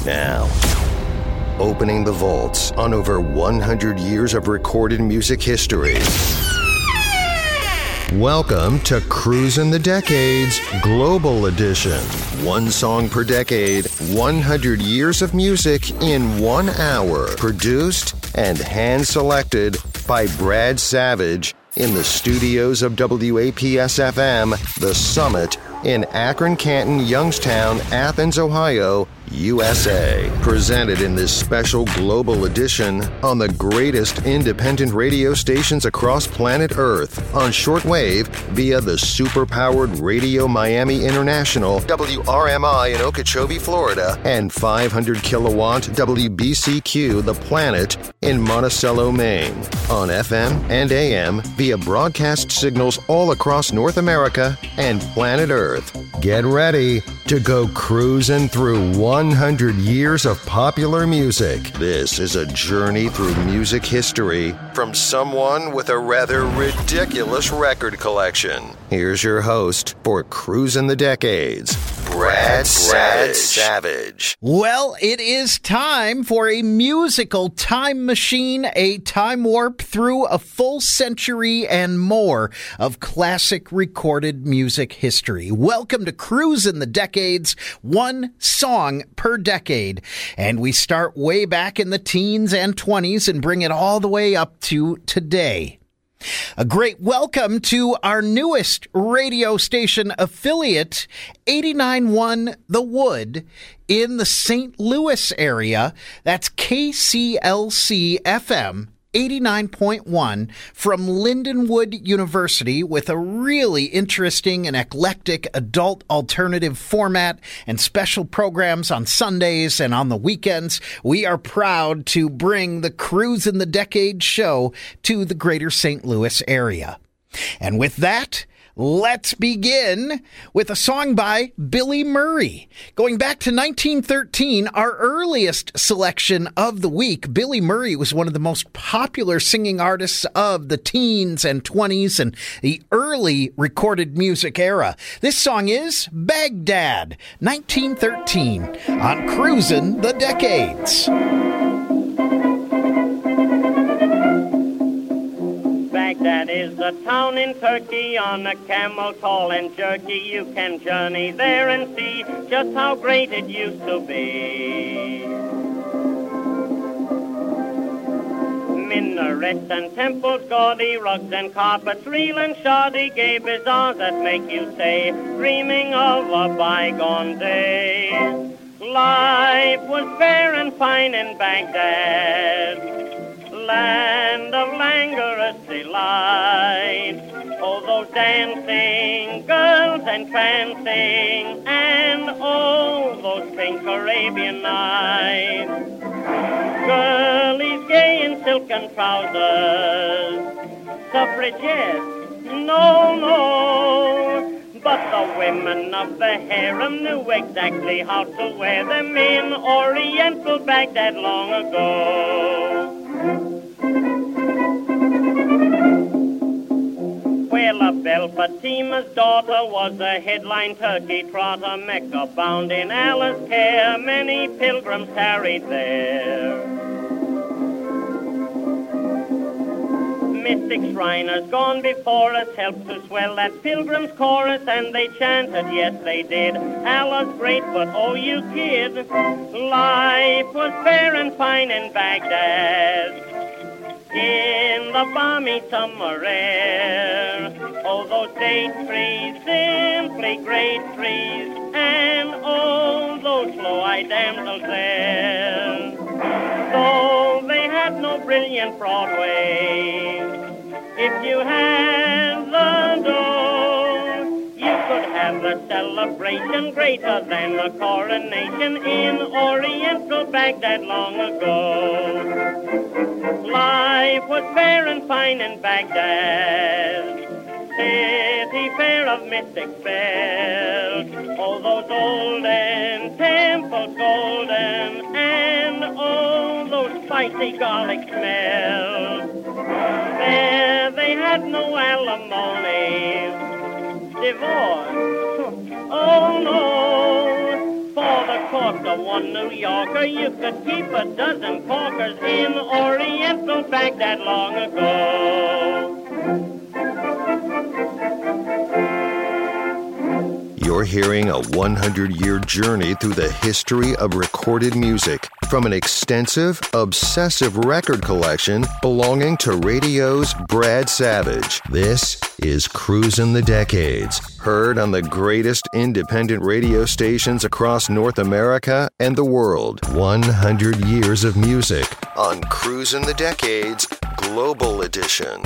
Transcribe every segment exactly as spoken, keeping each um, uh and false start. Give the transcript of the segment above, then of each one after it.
Now, opening the vaults on over one hundred years of recorded music history. Welcome to Cruisin' the Decades Global Edition. One song per decade, one hundred years of music in one hour. Produced and hand-selected by Brad Savage in the studios of W A P S F M, The Summit, in Akron, Canton, Youngstown, Athens, Ohio, U S A. Presented in this special global edition on the greatest independent radio stations across planet Earth, on shortwave via the super-powered Radio Miami International, W R M I in Okeechobee, Florida, and five hundred kilowatt W B C Q The Planet in Monticello, Maine. On F M and A M via broadcast signals all across North America and planet Earth. Get ready to go cruising through one hundred years of popular music. This is a journey through music history from someone with a rather ridiculous record collection. Here's your host for Cruisin' the Decades, Brad Savage. Savage. Well, it is time for a musical time machine, a time warp through a full century and more of classic recorded music history. Welcome to Cruisin' the Decades, one song per decade. And we start way back in the teens and twenties and bring it all the way up to today. A great welcome to our newest radio station affiliate, eighty-nine point one The Wood, in the Saint Louis area. That's K C L C F M eighty-nine point one from Lindenwood University, with a really interesting and eclectic adult alternative format and special programs on Sundays and on the weekends. We are proud to bring the Cruisin' the Decade show to the greater Saint Louis area. And with that, let's begin with a song by Billy Murray. Going back to nineteen thirteen, our earliest selection of the week, Billy Murray was one of the most popular singing artists of the teens and twenties and the early recorded music era. This song is Baghdad, nineteen thirteen, on Cruisin' the Decades. Baghdad is a town in Turkey. On a camel tall and jerky, you can journey there and see just how great it used to be. Minarets and temples gaudy, rugs and carpets real and shoddy, gay bazaars that make you say, dreaming of a bygone day. Life was fair and fine in Baghdad, land of languorous delight. Oh, those dancing girls and prancing, and oh, those pink Arabian nights. Girlies gay in silken trousers, suffragettes, no, no. But the women of the harem knew exactly how to wear them in Oriental Baghdad long ago. Well, a Belle Fatima's daughter was a headline turkey trotter, Mecca bound in Allah's care, many pilgrims tarried there. Mystic Shriners gone before us helped to swell that pilgrim's chorus, and they chanted, yes they did, Allah's great, but oh you kid, life was fair and fine in Baghdad, in the balmy summer air. Oh, those date trees, simply great trees, and oh, those slow-eyed damsels there. Though they had no brilliant Broadway, if you had the dough, you could have a celebration greater than the coronation in Oriental Baghdad long ago. Life was fair and fine in Baghdad, city fair of mystic spells. Oh, those olden temples golden, and oh, those spicy garlic smells. There they had no alimony, divorce, oh no, for the talk to one New Yorker, you could keep a dozen corkers in Oriental Baghdad long ago. You're hearing a hundred-year journey through the history of recorded music from an extensive, obsessive record collection belonging to radio's Brad Savage. This is Cruisin' the Decades, heard on the greatest independent radio stations across North America and the world. one hundred years of music on Cruisin' the Decades Global Edition.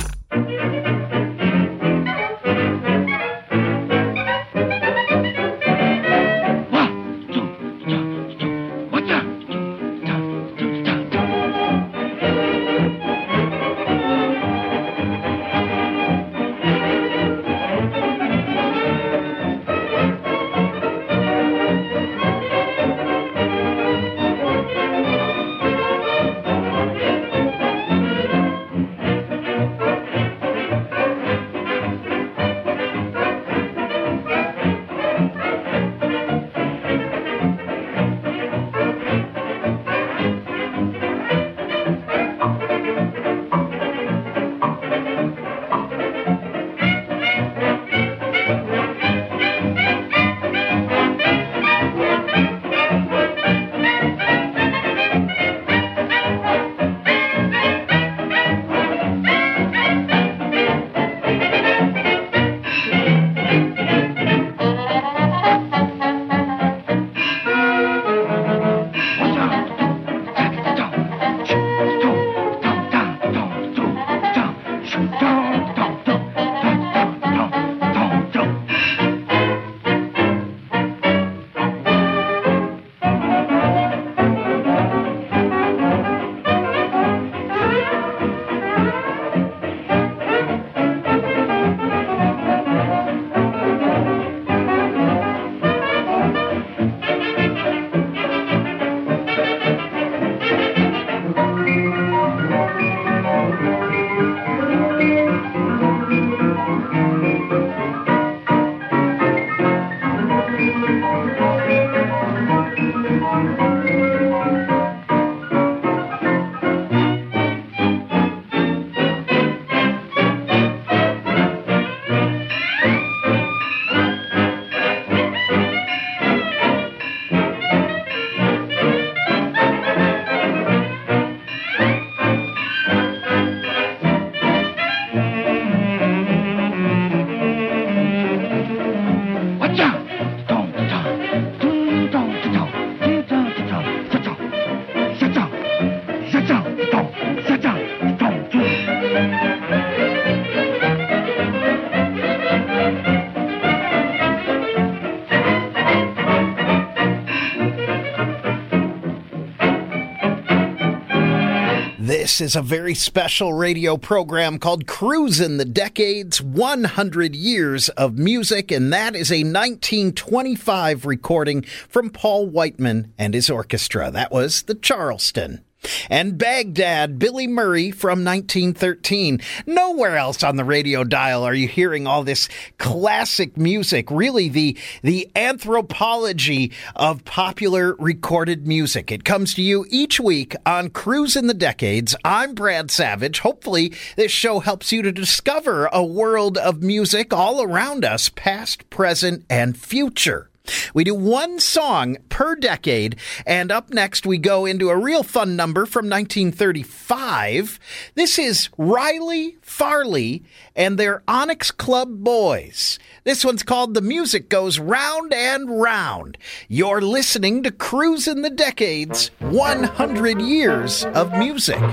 This is a very special radio program called Cruisin' the Decades, one hundred years of music, and that is a nineteen twenty-five recording from Paul Whiteman and his orchestra. That was the Charleston. And Baghdad, Billy Murray from nineteen thirteen. Nowhere else on the radio dial are you hearing all this classic music, really the the anthropology of popular recorded music. It comes to you each week on Cruisin' the Decades. I'm Brad Savage. Hopefully this show helps you to discover a world of music all around us, past, present, and future. We do one song per decade, and up next we go into a real fun number from nineteen thirty-five. This is Riley Farley and their Onyx Club Boys. This one's called The Music Goes Round and Round. You're listening to Cruisin' the Decades, one hundred years of music.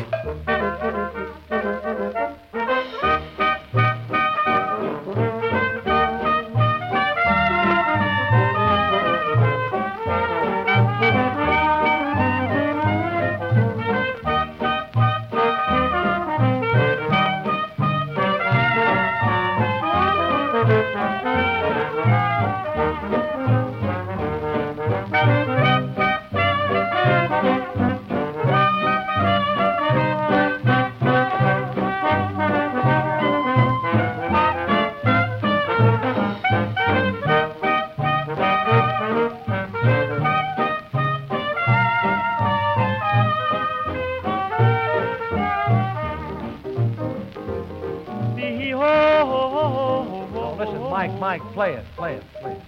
Mike, Mike, play it, play it, please.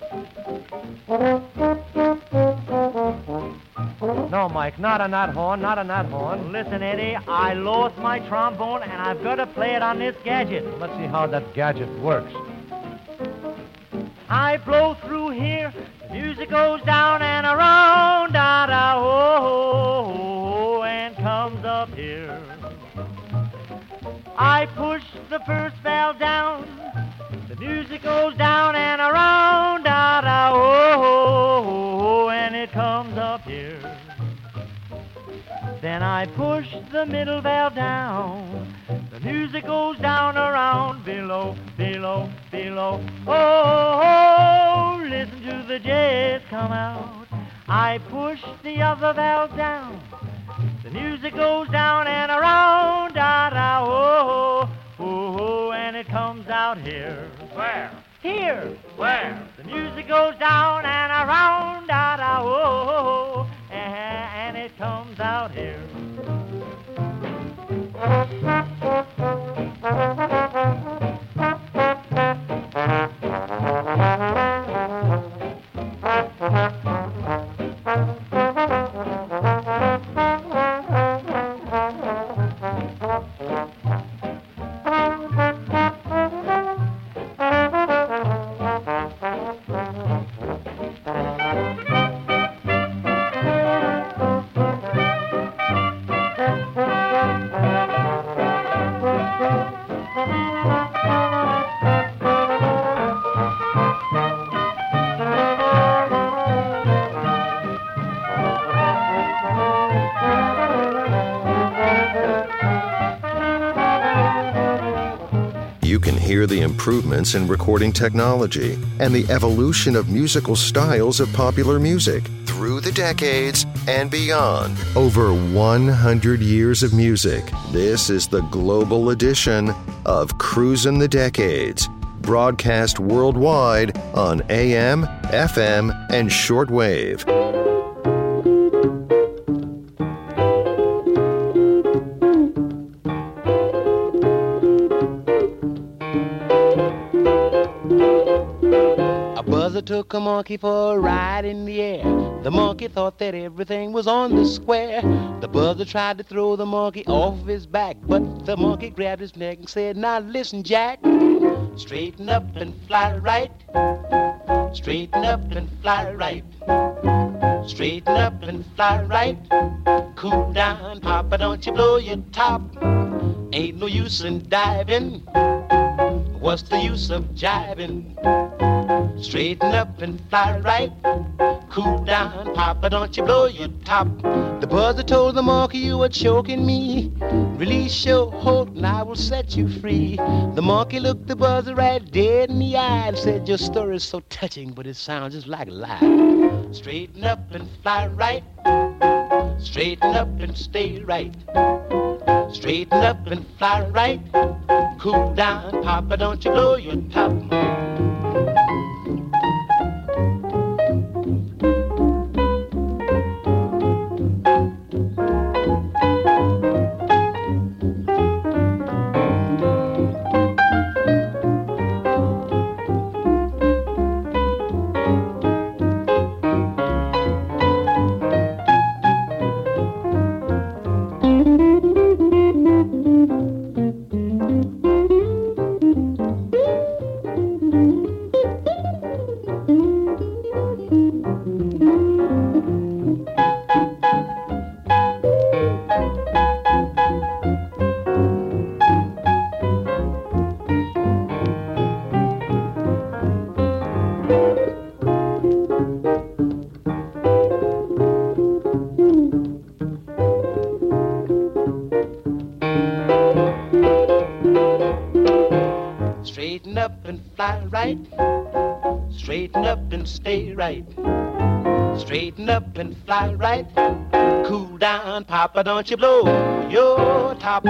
No, Mike, not on that horn, not on that horn. Listen, Eddie, I lost my trombone, and I've got to play it on this gadget. Well, let's see how that gadget works. I blow through here, the music goes down and around, da-da, oh, and comes up here. I push the first valve down, the music goes down and around, da-da, oh, and it comes up here. Then I push the middle valve down, the music goes down around, below, below, below, oh, oh, listen to the jazz come out. I push the other valve down, the music goes down and around, da-da, oh, oh, oh, and it comes out here. Where? Here. Where? The music goes down and around, da-da, oh, and it comes out here. You can hear the improvements in recording technology and the evolution of musical styles of popular music through the decades and beyond. Over one hundred years of music. This is the global edition of Cruisin' the Decades, broadcast worldwide on A M, F M, and shortwave. Took a monkey for a ride in the air. The monkey thought that everything was on the square. The buzzer tried to throw the monkey off his back, but the monkey grabbed his neck and said, "Now listen, Jack, straighten up and fly right. Straighten up and fly right. Straighten up and fly right. Cool down, Papa, don't you blow your top. Ain't no use in diving. What's the use of jiving? Straighten up and fly right. Cool down, Papa, don't you blow your top." The buzzer told the monkey, "You are choking me. Release your hold and I will set you free." The monkey looked the buzzer right dead in the eye and said, "Your story is so touching, but it sounds just like a lie. Straighten up and fly right. Straighten up and stay right. Straighten up and fly right. Cool down, Papa, don't you blow your top." Straighten up and fly right. Straighten up and stay right. Straighten up and fly right. Cool down, Papa, don't you blow your top.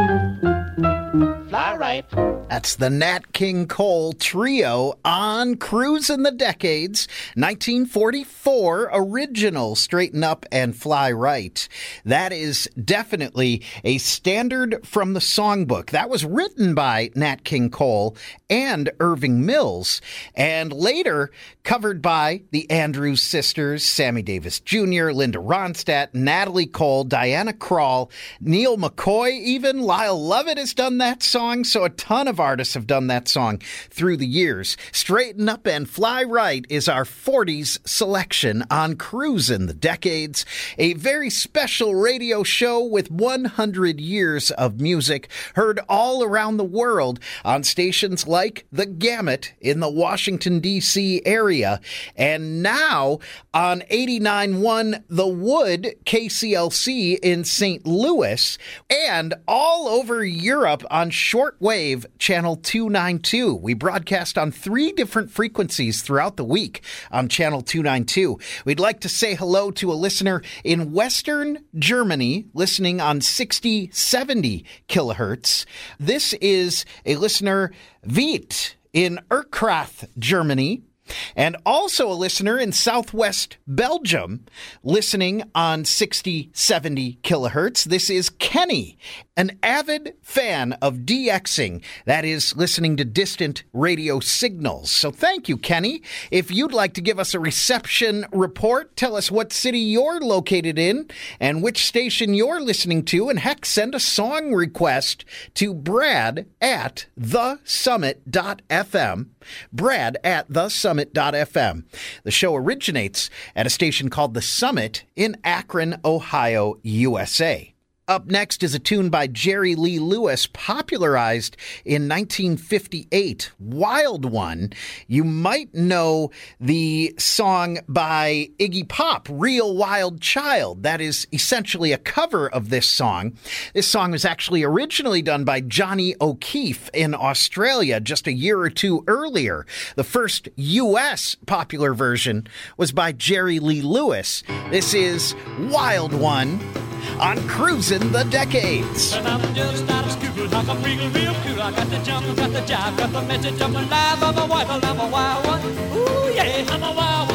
Fly right. That's the Nat King Cole Trio on Cruisin' the Decades, nineteen forty-four original, Straighten Up and Fly Right. That is definitely a standard from the songbook. That was written by Nat King Cole and Irving Mills, and later covered by the Andrews Sisters, Sammy Davis Junior, Linda Ronstadt, Natalie Cole, Diana Krall, Neil McCoy, even Lyle Lovett has done that song, so a ton of artists have done that song through the years. Straighten Up and Fly Right is our forties selection on Cruisin' the Decades, a very special radio show with one hundred years of music heard all around the world on stations like The Gamut in the Washington, D C area, and now on eighty-nine point one The Wood, K C L C in Saint Louis, and all over Europe on shortwave channel two ninety-two. We broadcast on three different frequencies throughout the week on channel two ninety-two. We'd like to say hello to a listener in Western Germany listening on sixty seventy kilohertz. This is a listener, Viet, in Erkrath, Germany, and also a listener in southwest Belgium listening on sixty seventy kilohertz. This is Kenny, an avid fan of DXing, that is, listening to distant radio signals. So thank you, Kenny. If you'd like to give us a reception report, tell us what city you're located in and which station you're listening to, and heck, send a song request to Brad at the summit dot f m. Brad at the summit dot f m. The show originates at a station called The Summit in Akron, Ohio, U S A. Up next is a tune by Jerry Lee Lewis, popularized in nineteen fifty-eight, Wild One. You might know the song by Iggy Pop, Real Wild Child. That is essentially a cover of this song. This song was actually originally done by Johnny O'Keefe in Australia just a year or two earlier. The first U S popular version was by Jerry Lee Lewis. This is Wild One on Cruisin' the Decades. And I'm just out of school, like I'm real, real cool. I got the jump, got the jive, got the message, I'm alive, I'm a wild one, I'm a wild one. Ooh, yeah, I'm a wild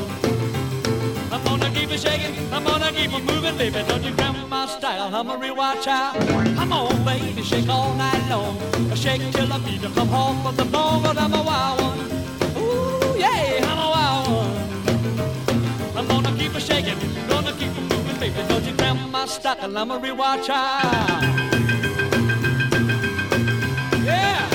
one. I'm gonna keep it shaking, I'm gonna keep it moving, baby. Don't you grab my style, I'm a real wild child. Come on, baby, shake all night long. Shake till the beat come home from the bone, but I'm a wild one. Ooh, yeah, I'm a wild one. I'm gonna keep it shaking, gonna keep it moving, baby. Don't you grab my style, I'm a real wild child. Yeah.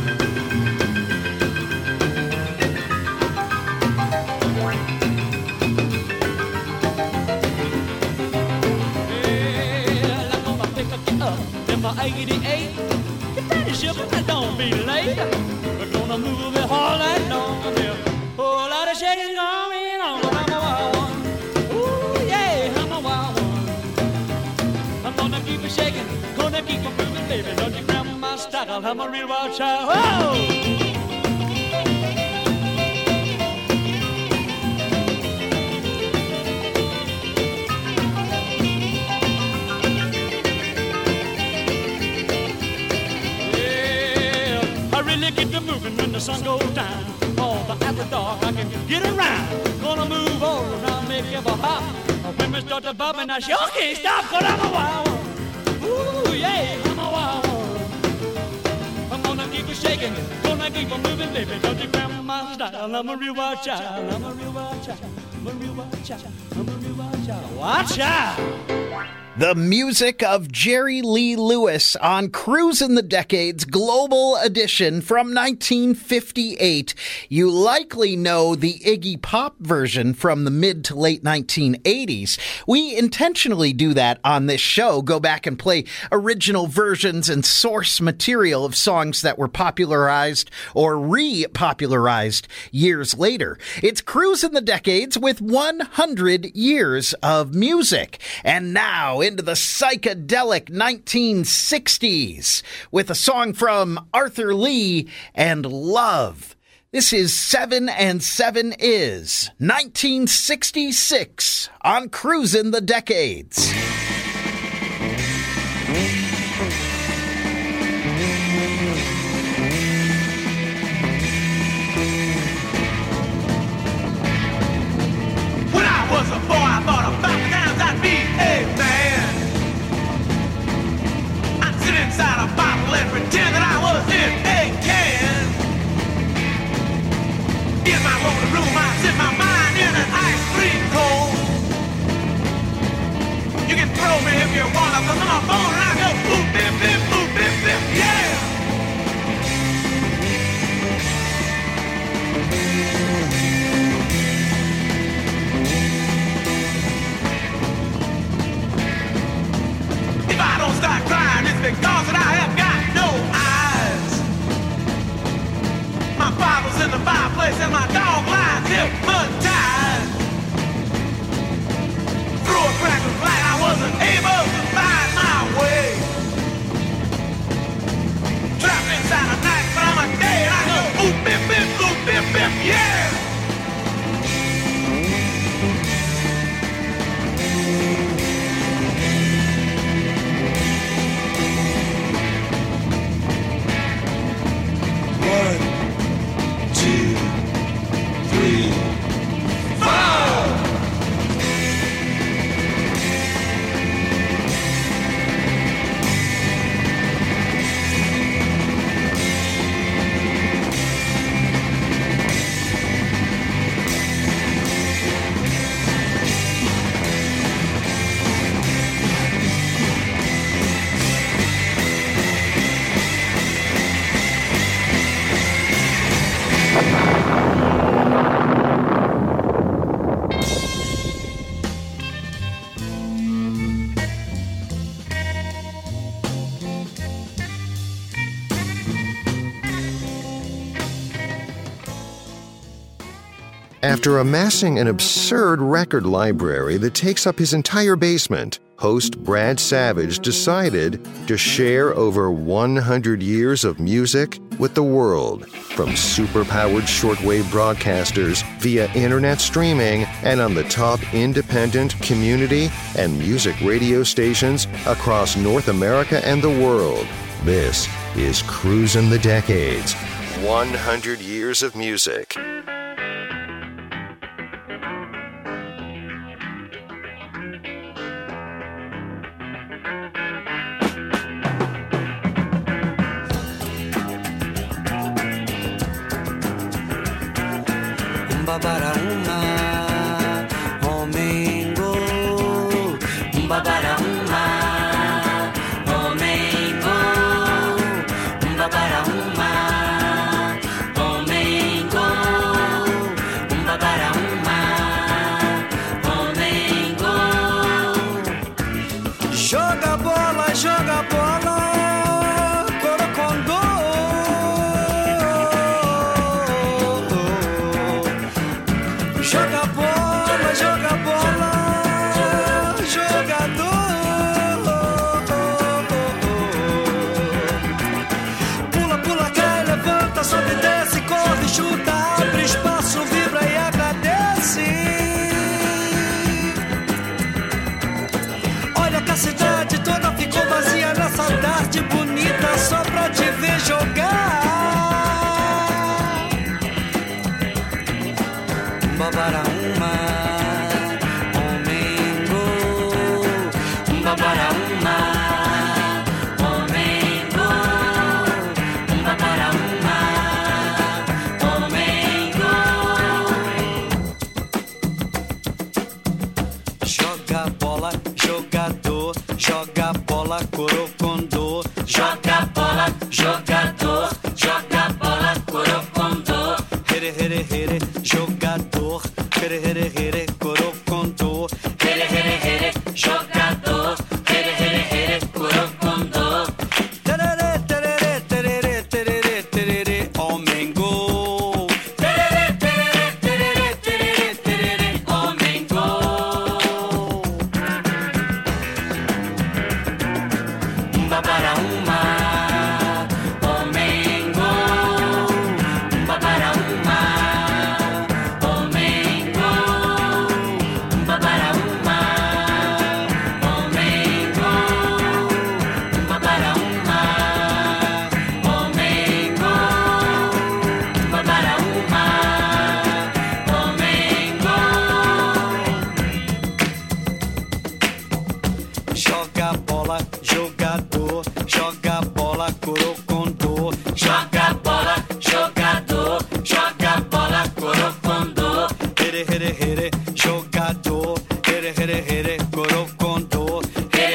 Well, I'm gonna pick up you up in my eighty-eight. You finish up, but don't be late. We're gonna move it all night long. There's a whole lot of shaking going on. I'm a wild one. Ooh, yeah, I'm a wild one. I'm gonna keep it shaking, gonna keep it moving, baby. Don't you grab my style, I'm a real wild child. Whoa! Get to moving when the sun goes down. Oh, but after dark I can get around. Gonna move all around, make it a hop. When we start to bump and I sure can't stop, 'cause I'm a wild one. Ooh, yeah, I'm a wild one. I'm gonna keep it shaking, gonna keep it moving, baby. Don't you grab my style, I'm a real wild child. I'm a real wild child, I'm a real wild child, I'm a real wild child. Watch out! The music of Jerry Lee Lewis on Cruisin' the Decades Global Edition from nineteen fifty-eight. You likely know the Iggy Pop version from the mid to late nineteen eighties. We intentionally do that on this show, go back and play original versions and source material of songs that were popularized or re-popularized years later. It's Cruisin' the Decades with one hundred years of music. And now, into the psychedelic nineteen sixties with a song from Arthur Lee and Love. This is Seven and Seven Is, nineteen sixty-six on Cruisin' the Decades. show me if you wanna, 'cause I'm a bone and I go boop, bip, bip, boop, bip, bip, yeah! If I don't start crying, it's because that I have got no eyes. My Bible's in the fireplace and my dog lies hypnotized. Through a crack of light, I wasn't able to find my way. Trapped inside a night, but I'm a day and I go boop, bip, bip, boop, bip, bip, yeah! One, two, three, four! After amassing an absurd record library that takes up his entire basement, host Brad Savage decided to share over one hundred years of music with the world, from superpowered shortwave broadcasters via internet streaming and on the top independent, community, and music radio stations across North America and the world. This is Cruisin' the Decades, one hundred years of music. Para uma, Romengo, para uma, Romengo, para uma, Romengo, para uma, Romengo. Joga bola, joga bola, Corocondô. Joga bola, joga bola, jogador. Pula, pula, cai, levanta, sobe, desce, corre, chuta, abre espaço, vibra e agradece. Olha que a cidade toda ficou vazia nessa tarde bonita só pra te ver jogar. Para uma, Romengo, para uma, Romengo, para uma, Romengo. Joga bola, jogador, joga bola, Corocondô. Joga bola, jogador, joga bola, Corocondô. Here, here, here, jogador. Here, here, here, Corocondô. Here, here, here, jogador. Here, here, here, Corocondô. Tererê, tererê, tererê, tererê, tererê, Romengo. Tererê, tererê, tererê, tererê, tererê, Romengo. Para uma, Romengo, para uma. Joga bola, jogador, joga bola, Corocondô. Joga bola, jogador, joga bola, Corocondô. Here, here, here, jogador. Here, here, here, Corocondô. Here,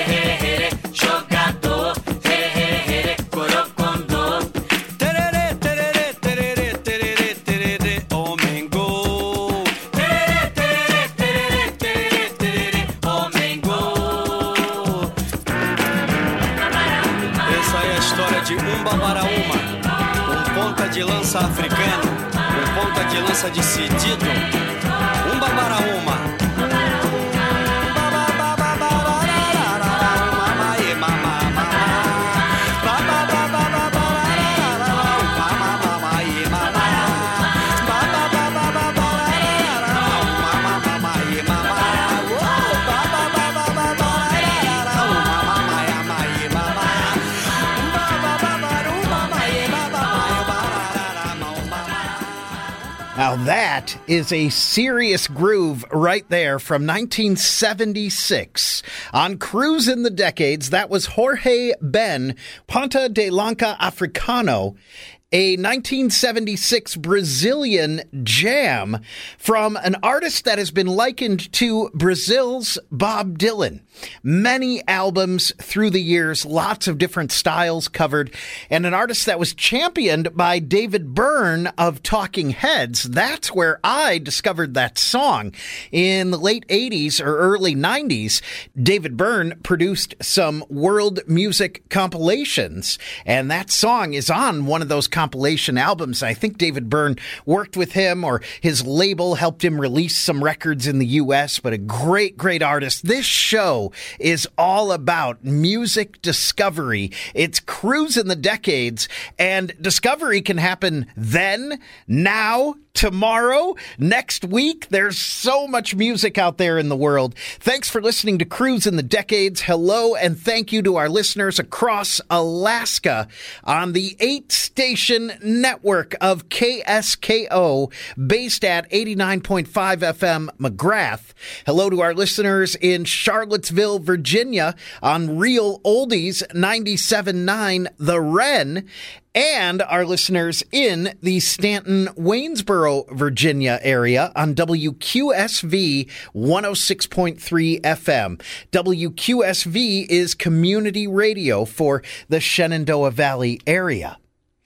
Bambaraúma, um ponta de lança africano, um ponta de lança decidido, um Bambaraúma. Now that is a serious groove right there from nineteen seventy-six. On Cruise in the Decades, that was Jorge Ben, Ponta de Lança Africano, a nineteen seventy-six Brazilian jam from an artist that has been likened to Brazil's Bob Dylan. Many albums through the years, lots of different styles covered, and an artist that was championed by David Byrne of Talking Heads. That's where I discovered that song. In the late eighties or early nineties, David Byrne produced some world music compilations, and that song is on one of those compilation albums. I think David Byrne worked with him, or his label helped him release some records in the U S, but a great, great artist. This show is all about music discovery. It's Cruise in the Decades, and discovery can happen then, now, tomorrow, next week. There's so much music out there in the world. Thanks for listening to Cruise in the Decades. Hello, and thank you to our listeners across Alaska on the eight-station network of K S K O, based at eighty-nine point five F M McGrath. Hello to our listeners in Charlottesville, Virginia on Real Oldies ninety-seven point nine The Wren, and our listeners in the Stanton-Waynesboro, Virginia area on W Q S V one oh six point three F M. W Q S V is community radio for the Shenandoah Valley area.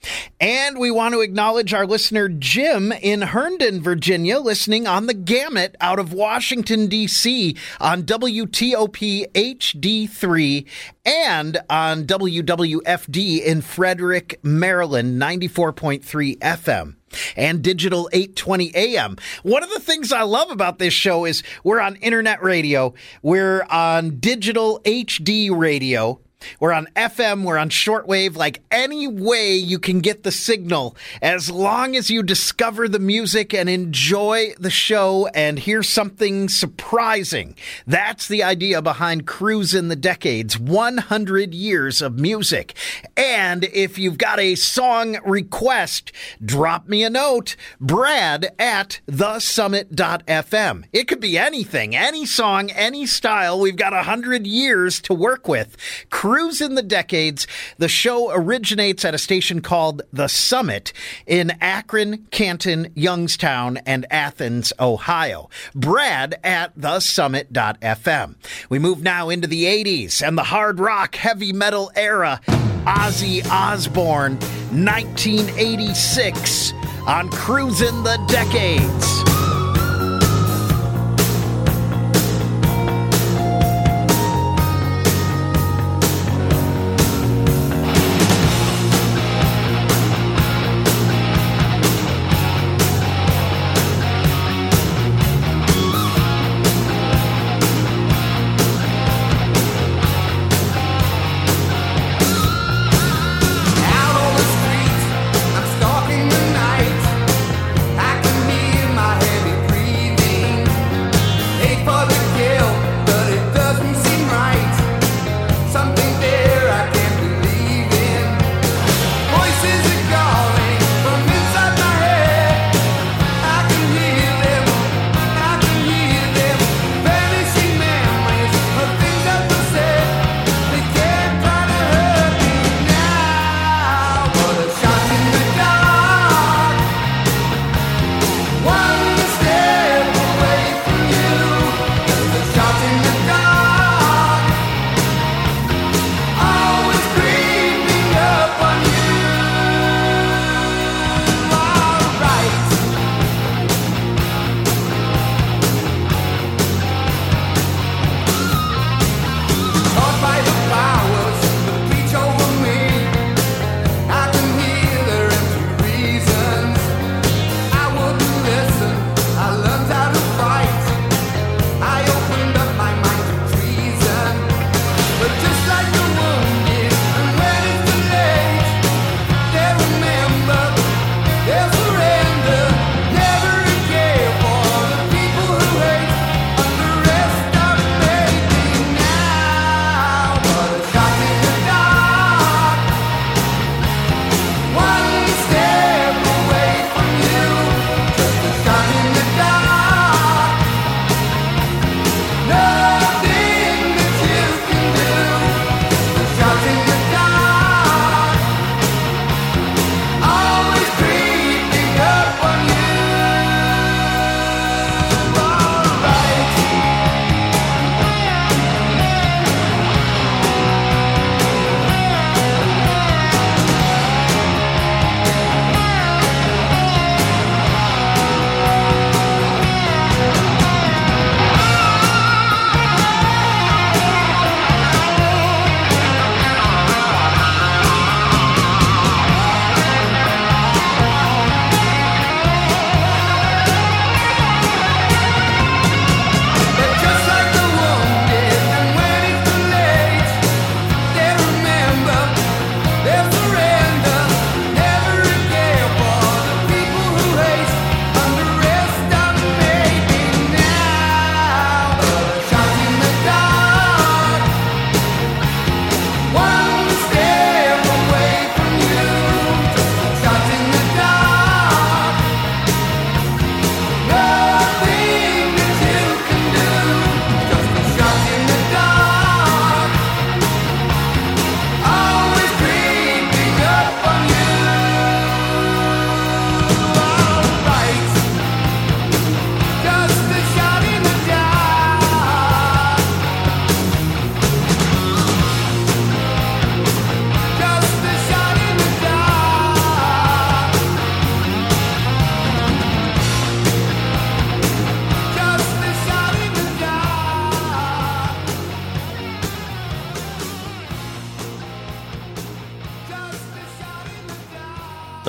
And we want to acknowledge our listener Jim in Herndon, Virginia, listening on the gamut out of Washington, D C on W T O P H D three and on W W F D in Frederick, Maryland, ninety-four point three F M. And Digital eight twenty A M. One of the things I love about this show is we're on internet radio, we're on digital H D radio, we're on F M, we're on shortwave, like any way you can get the signal, as long as you discover the music and enjoy the show and hear something surprising. That's the idea behind Cruise in the Decades, one hundred years of music. And if you've got a song request, drop me a note, Brad at the summit dot f m. It could be anything, any song, any style. We've got one hundred years to work with. Cruise in the Decades. The show originates at a station called The Summit in Akron, Canton, Youngstown, and Athens, Ohio. Brad at the summit dot f m. We move now into the eighties and the hard rock heavy metal era. Ozzy Osbourne, nineteen eighty-six on Cruise in the Decades. Out on the streets, I'm stalking the night. I can hear my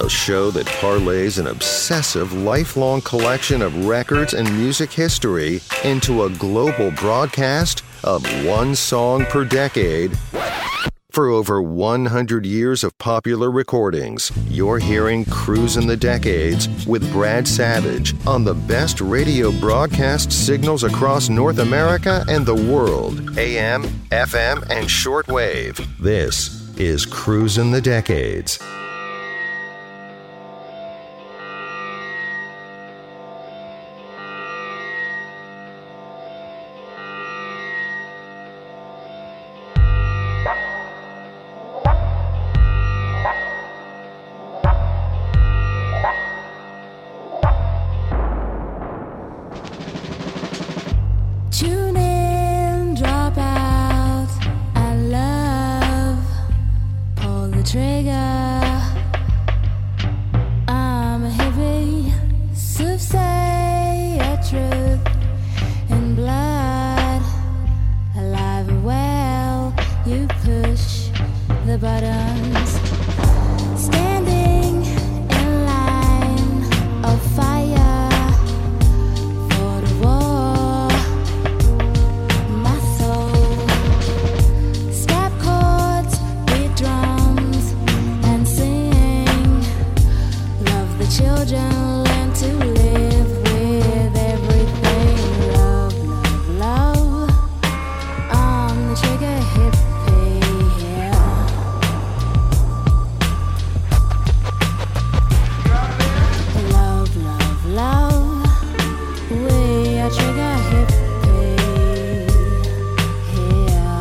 a show that parlays an obsessive, lifelong collection of records and music history into a global broadcast of one song per decade. For over one hundred years of popular recordings, you're hearing Cruisin' the Decades with Brad Savage on the best radio broadcast signals across North America and the world, A M, F M, and shortwave. This is Cruisin' the Decades. Tune in, drop out, I love, pull the trigger. I'm a hippie, soothsayer, truth in blood, alive and well. You push the buttons, standing in line of fire. Children learn to live with everything. Love, love, love. I'm the trigger hippie, yeah. Love, love, love. We are trigger hippie, yeah.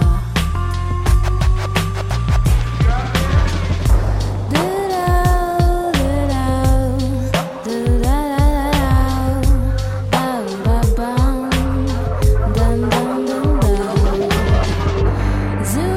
Zoom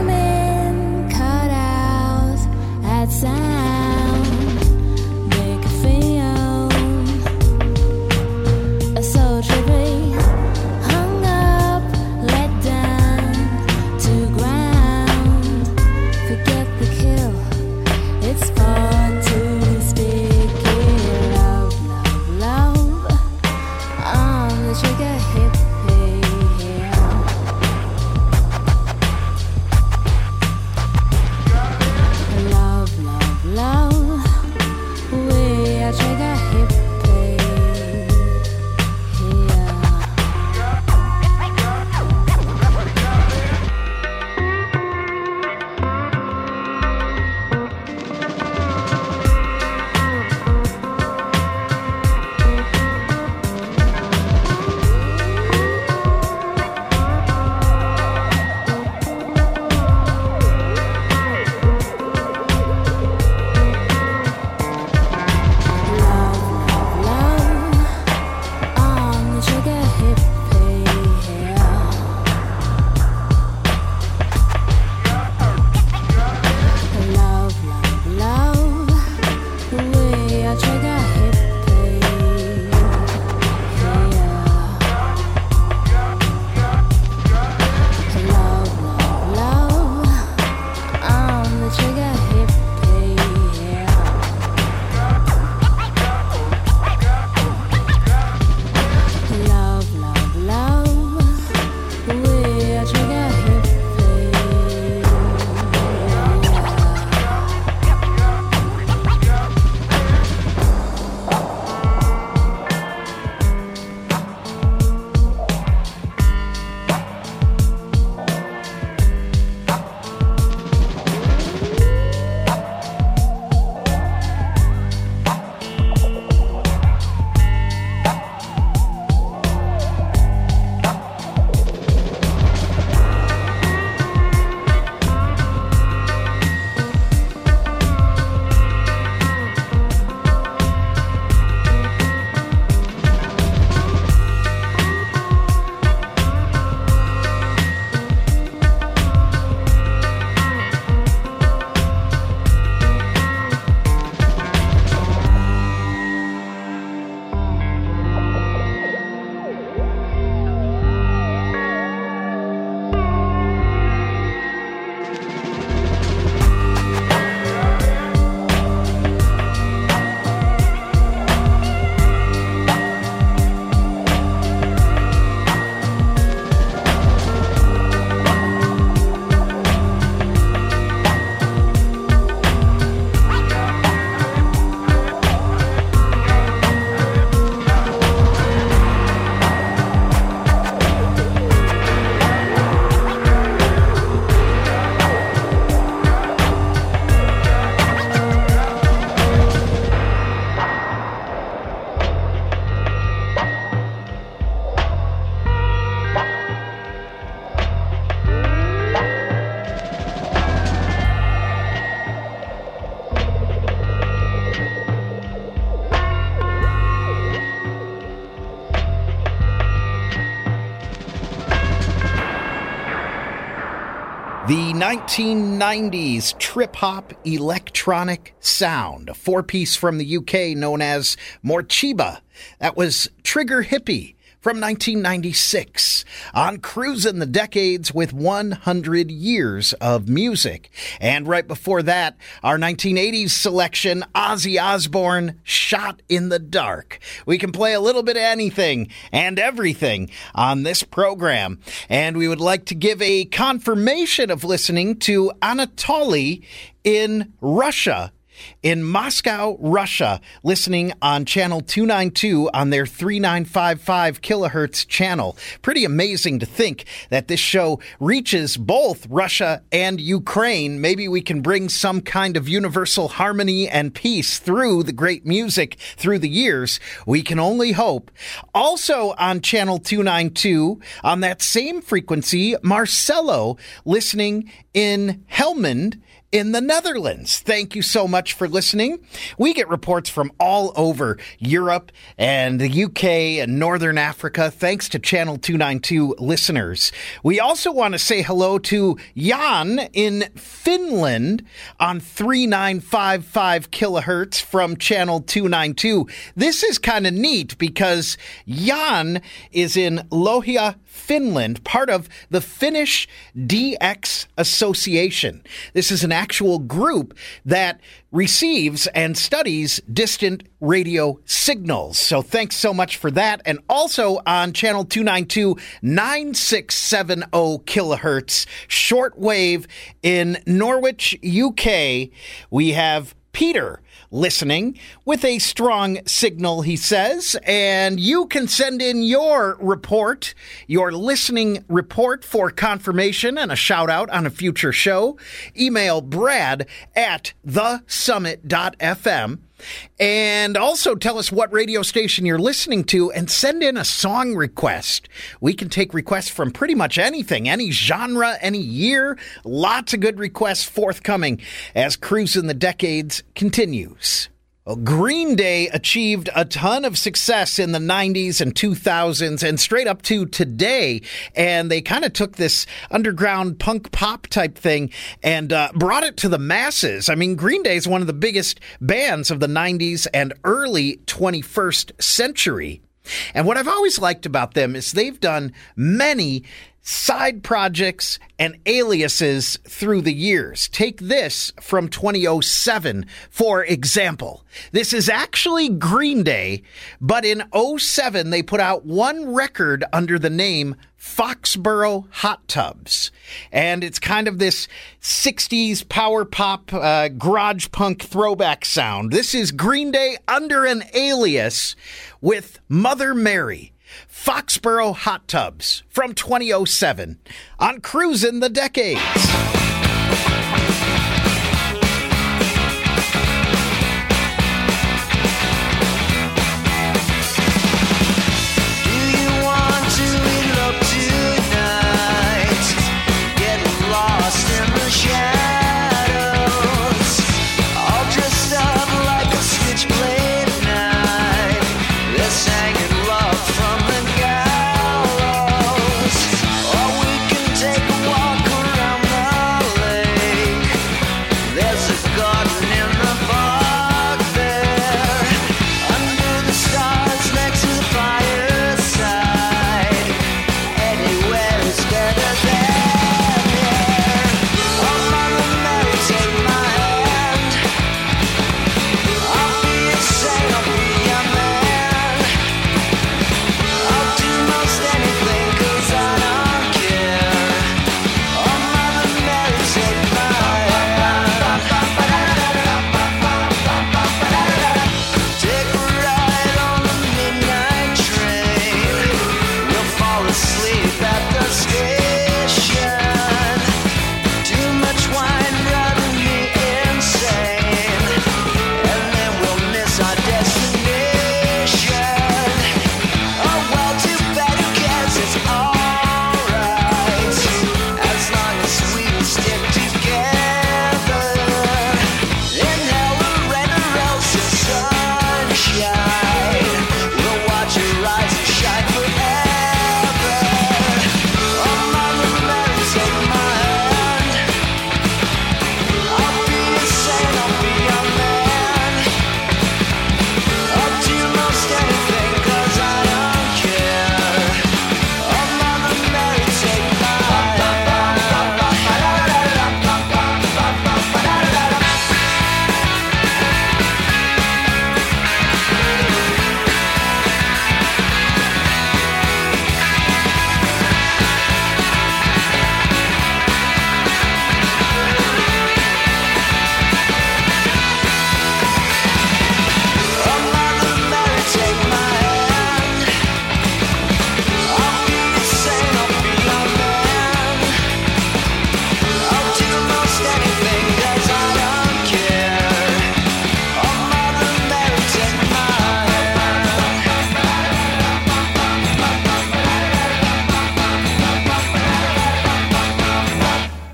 The nineteen nineties trip-hop electronic sound, a four-piece from the U K known as Morcheeba. That was Trigger Hippie from nineteen ninety-six, on Cruisin' the Decades with one hundred years of music. And right before that, our nineteen eighties selection, Ozzy Osbourne, Shot in the Dark. We can play a little bit of anything and everything on this program. And we would like to give a confirmation of listening to Anatoly in Russia, in Moscow, Russia, listening on channel two ninety-two on their thirty-nine fifty-five kilohertz channel. Pretty amazing to think that this show reaches both Russia and Ukraine. Maybe we can bring some kind of universal harmony and peace through the great music through the years. We can only hope. Also on channel two ninety-two, on that same frequency, Marcelo, listening in Helmond, in the Netherlands. Thank you so much for listening. We get reports from all over Europe and the U K and Northern Africa, thanks to Channel two ninety-two listeners. We also want to say hello to Jan in Finland on thirty-nine fifty-five kilohertz from Channel two ninety-two. This is kind of neat because Jan is in Lohja, Finland, part of the Finnish D X Association. This is an actual group that receives and studies distant radio signals. So thanks so much for that. And also on channel two ninety-two, ninety-six seventy kilohertz, shortwave in Norwich, U K, we have Peter listening with a strong signal, he says, and you can send in your report, your listening report for confirmation and a shout out on a future show. Email Brad at the summit dot f m. And also tell us what radio station you're listening to and send in a song request. We can take requests from pretty much anything, any genre, any year. Lots of good requests forthcoming as Cruisin' the Decades continues. Well, Green Day achieved a ton of success in the nineties and two thousands and straight up to today. And they kind of took this underground punk pop type thing and uh, brought it to the masses. I mean, Green Day is one of the biggest bands of the nineties and early twenty-first century. And what I've always liked about them is they've done many side projects and aliases through the years. Take this from twenty oh seven, for example. This is actually Green Day, but in oh seven they put out one record under the name Foxborough Hot Tubs. And it's kind of this sixties power pop, uh, garage punk throwback sound. This is Green Day under an alias with Mother Mary. Foxborough Hot Tubs from twenty oh seven on Cruisin' the Decades. Take a walk around the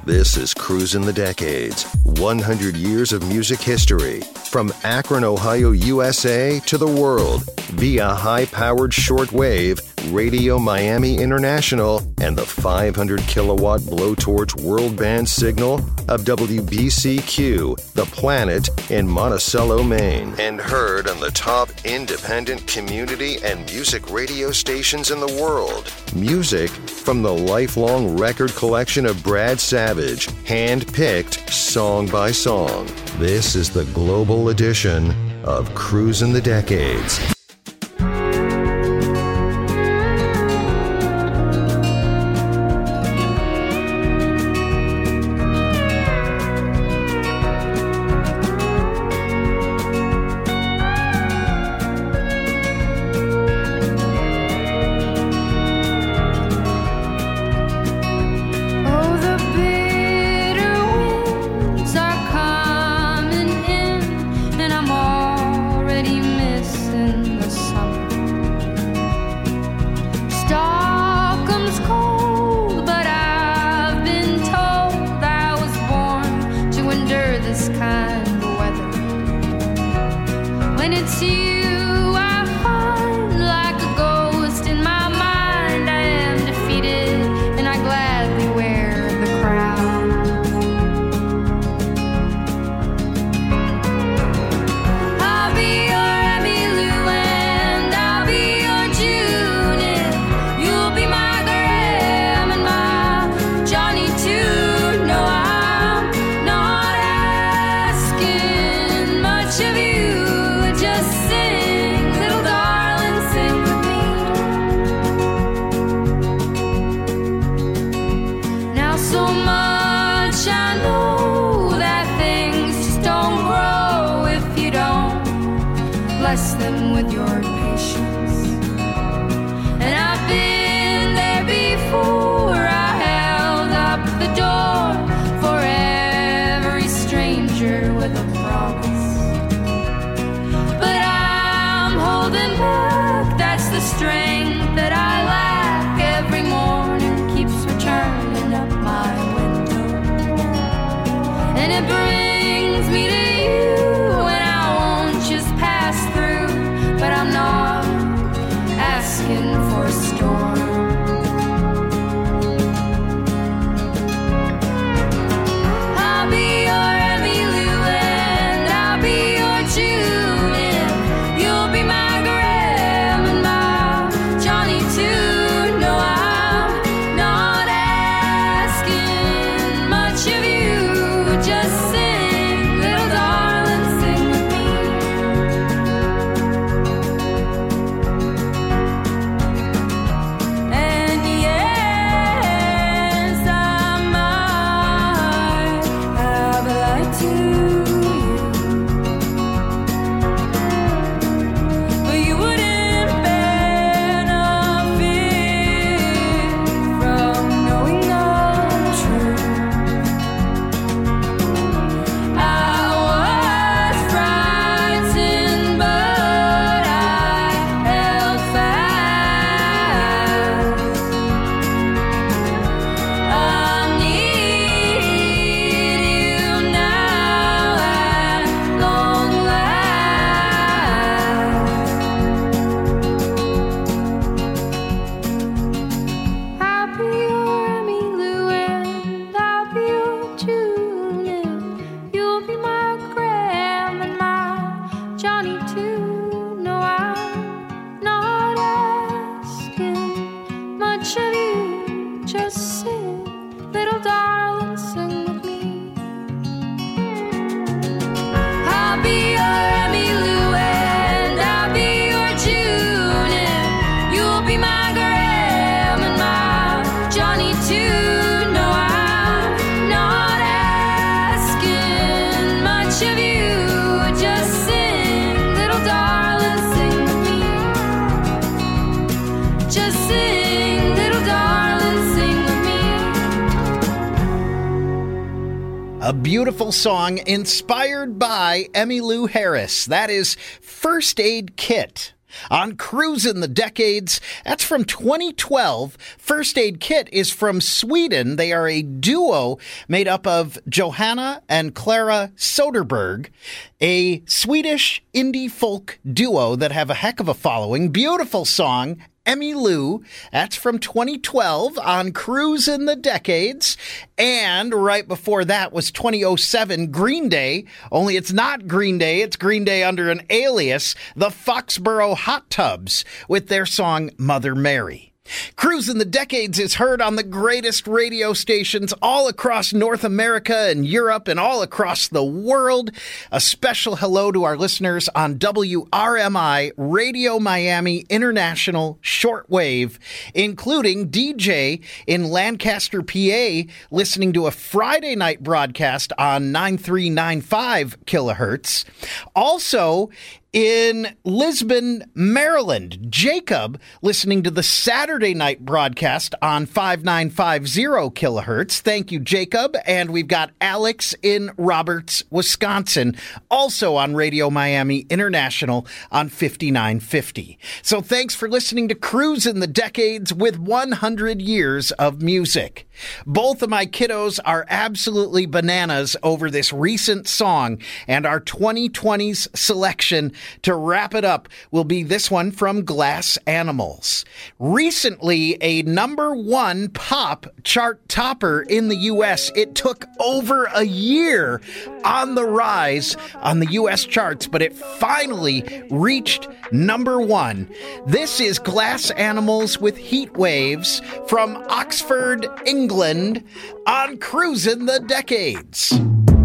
This is Cruisin' the Decades, one hundred years of music history. From Akron, Ohio, U S A to the world via high-powered shortwave, Radio Miami International, and the five hundred kilowatt blowtorch world band signal of W B C Q, The Planet in Monticello, Maine. And heard on the top independent community and music radio stations in the world. Music from the lifelong record collection of Brad Savage, hand-picked song by song. This is the global edition of Cruisin' the Decades. A beautiful song inspired by Emmylou Harris. That is First Aid Kit. on Cruisin' the Decades. That's from twenty twelve. First Aid Kit is from Sweden. They are a duo made up of Johanna and Clara Soderberg, a Swedish indie folk duo that have a heck of a following. Beautiful song, Emmylou. That's from twenty twelve on Cruisin' the Decades. And right before that was twenty oh seven, Green Day. Only it's not Green Day, it's Green Day under an alias, the Foxborough Hot Tubs, with their song Mother Mary. Cruisin' the Decades is heard on the greatest radio stations all across North America and Europe and all across the world. A special hello to our listeners on W R M I Radio Miami International Shortwave, including D J in Lancaster, P A, listening to a Friday night broadcast on nine three nine five kilohertz. Also, in Lisbon, Maryland, Jacob listening to the Saturday night broadcast on five nine five zero kilohertz. Thank you, Jacob. And we've got Alex in Roberts, Wisconsin, also on Radio Miami International on fifty-nine fifty. So thanks for listening to Cruisin' the Decades with one hundred years of music. Both of my kiddos are absolutely bananas over this recent song, and our twenty twenties selection to wrap it up will be this one from Glass Animals. Recently, a number one pop chart topper in the U S. It took over a year on the rise on the U S charts, but it finally reached number one. This is Glass Animals with Heat Waves from Oxford, England, on Cruisin' the Decades.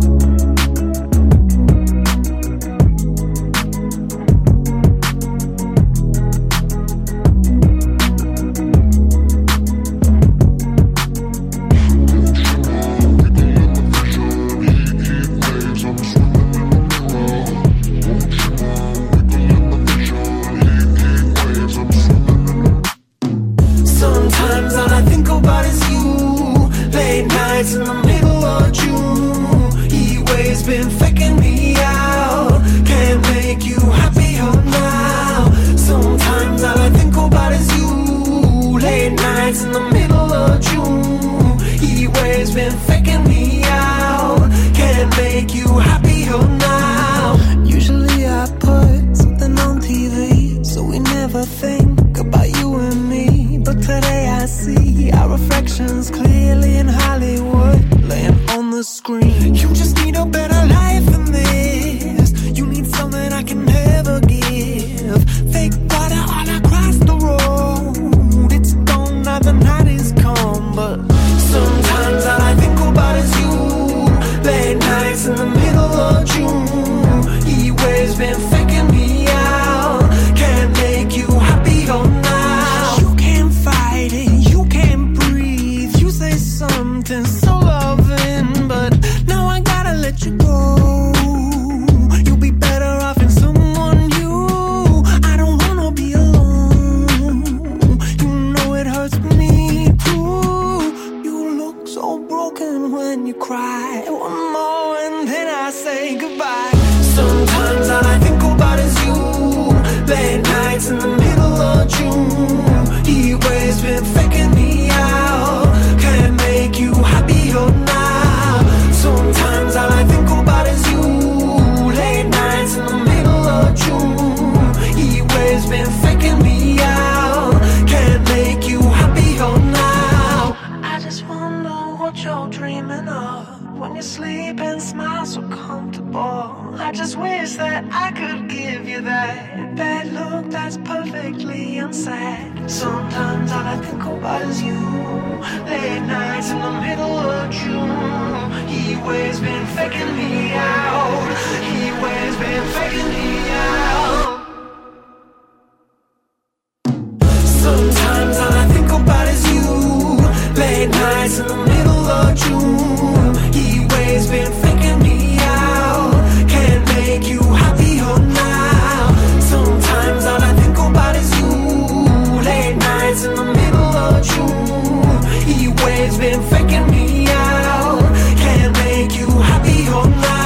In the middle of June, he waves been faking me out. Can't make you happier now. Sometimes all I think about is you. Late nights in the middle of June, he waves been faking me out. Can't make you happier now. Usually I put something on T V, so we never think about you and me. But today I see our reflections clearly in Hollywood, laying on the screen. You just need a better life than this. You need something I can never give. Fake water all across the road. It's gone now, the night is come. But sometimes all I think about is you. Late nights in the middle of June, he waves been faking me out. Can't make you happier now. You can't fight it, you can't breathe. You say something so loving, but now I gotta let you go. You'll be better off in someone new. I don't wanna be alone. You know it hurts me too. You look so broken when you cry. One more and then I say goodbye. Sometimes all I think about is you. Late nights in the middle of June, he waves been faking me out. Can't make you happier now. Sometimes all I think about is you. Late nights in the middle of June, he waves been faking me out. Can't make you happier now. I just wonder what you're dreaming of when you sleep and smile so comfortable. I just wish that I could give you that bad look that's perfectly unsaid. Sometimes all I think about is you. Late nights in the middle of June, he waves been faking me out. He waves been faking me out. Sometimes all I think about is you. Late nights in the middle of June, he waves been faking me out. Can't make you happier now. Sometimes all I think about is you. Late nights in the middle of June, he waves been faking me out. Can't make you happier now.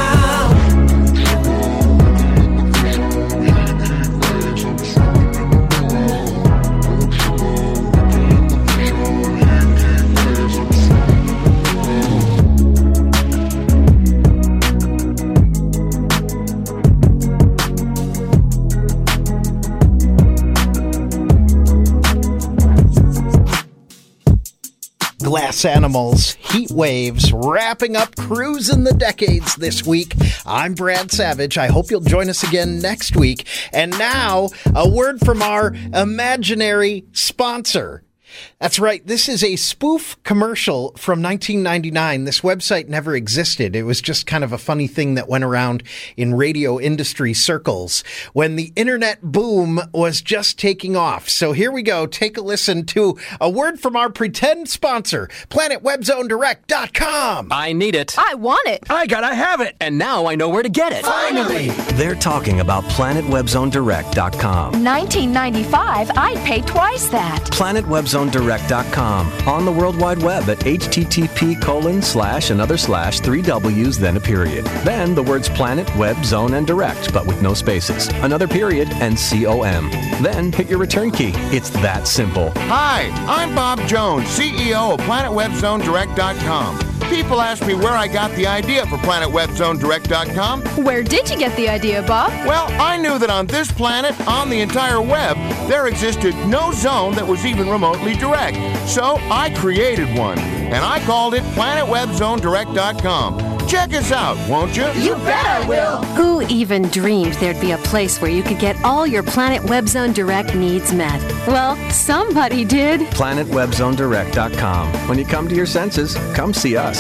Glass Animals, Heat Waves, wrapping up Cruising the Decades this week. I'm Brad Savage. I hope you'll join us again next week. And now, a word from our imaginary sponsor. That's right. This is a spoof commercial from nineteen ninety-nine. This website never existed. It was just kind of a funny thing that went around in radio industry circles when the internet boom was just taking off. So here we go. Take a listen to a word from our pretend sponsor, planet web zone direct dot com. I need it. I want it. I gotta have it. And now I know where to get it. Finally. They're talking about planet web zone direct dot com. nineteen ninety-five, I'd pay twice that. planet web zone direct dot com. On the World Wide Web at http colon slash another slash three W's then a period. Then the words planet, web, zone, and direct, but with no spaces. Another period and C O M. Then hit your return key. It's that simple. Hi, I'm Bob Jones, C E O of planet web zone direct dot com. People ask me where I got the idea for planet web zone direct dot com. Where did you get the idea, Bob? Well, I knew that on this planet, on the entire web, there existed no zone that was even remotely direct. So I created one, and I called it planet web zone direct dot com. Check us out, won't you? You bet I will. Who even dreamed there'd be a place where you could get all your Planet Web Zone Direct needs met? Well, somebody did. planet web zone direct dot com. When you come to your senses, come see us.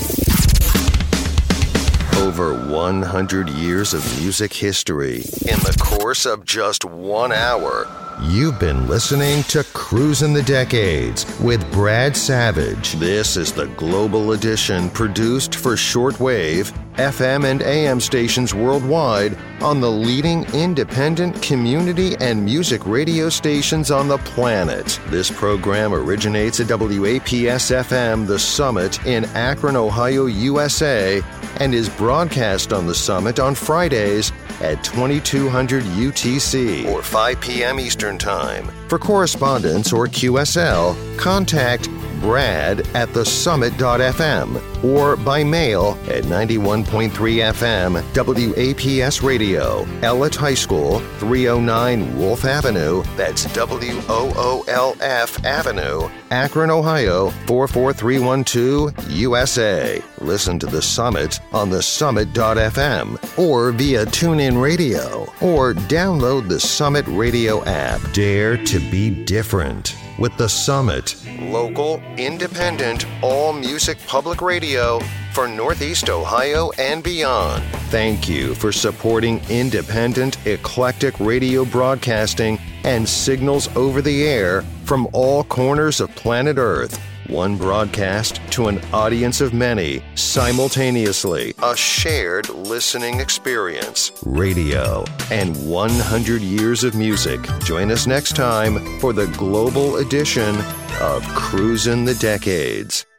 Over one hundred years of music history in the course of just one hour. You've been listening to Cruising the Decades with Brad Savage. This is the Global Edition produced for shortwave, F M and A M stations worldwide on the leading independent community and music radio stations on the planet. This program originates at W A P S F M The Summit in Akron, Ohio, U S A, and is broadcast on The Summit on Fridays at twenty-two hundred U T C or five p.m. Eastern Time. For correspondence or Q S L, contact Brad at the summit dot f m or by mail at ninety-one point three F M W A P S Radio, Ellett High School, three oh nine Wolf Avenue, that's W O O L F Avenue, Akron, Ohio, four four three one two, U S A. Listen to The Summit on the summit dot f m or via TuneIn Radio or download the Summit Radio app. Dare to be different with The Summit. Local, independent, all-music public radio for Northeast Ohio and beyond. Thank you for supporting independent, eclectic radio broadcasting and signals over the air from all corners of planet Earth. One broadcast to an audience of many, simultaneously. A shared listening experience. Radio and one hundred years of music. Join us next time for the global edition of Cruising the Decades.